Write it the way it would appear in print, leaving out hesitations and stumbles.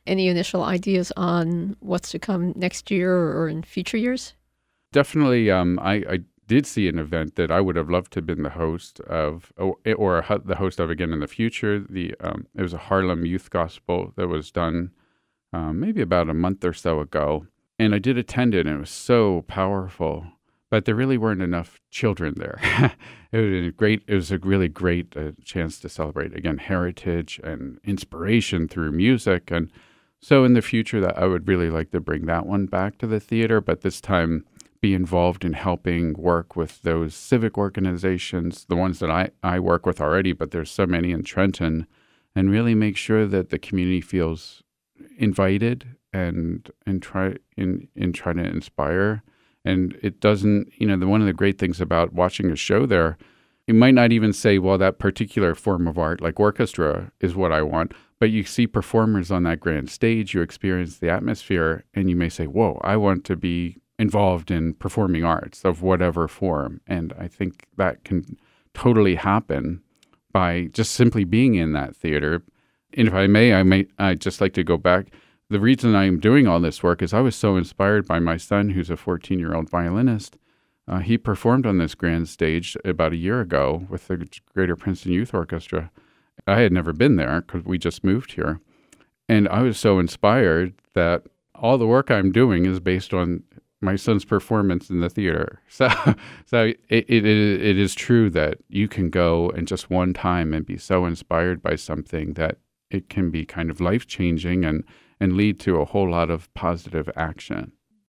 Any initial ideas on what's to come next year or in future years? Definitely, I did see an event that I would have loved to have been the host of, the host of again in the future. It was a Harlem Youth Gospel that was done maybe about a month or so ago, and I did attend it, and it was so powerful. But there really weren't enough children there. It was a really great chance to celebrate again heritage and inspiration through music, and so in the future, that I would really like to bring that one back to the theater, but this time be involved in helping work with those civic organizations, the ones that I work with already, but there's so many in Trenton, and really make sure that the community feels invited and try to inspire. And it doesn't, one of the great things about watching a show there, you might not even say, well, that particular form of art, like orchestra, is what I want. But you see performers on that grand stage, you experience the atmosphere, and you may say, whoa, I want to be involved in performing arts of whatever form. And I think that can totally happen by just simply being in that theater. And if I'd just like to go back. The reason I'm doing all this work is I was so inspired by my son, who's a 14-year-old violinist. He performed on this grand stage about a year ago with the Greater Princeton Youth Orchestra. I had never been there because we just moved here. And I was so inspired that all the work I'm doing is based on my son's performance in the theater. So it is true that you can go and just one time and be so inspired by something that it can be kind of life-changing and lead to a whole lot of positive action.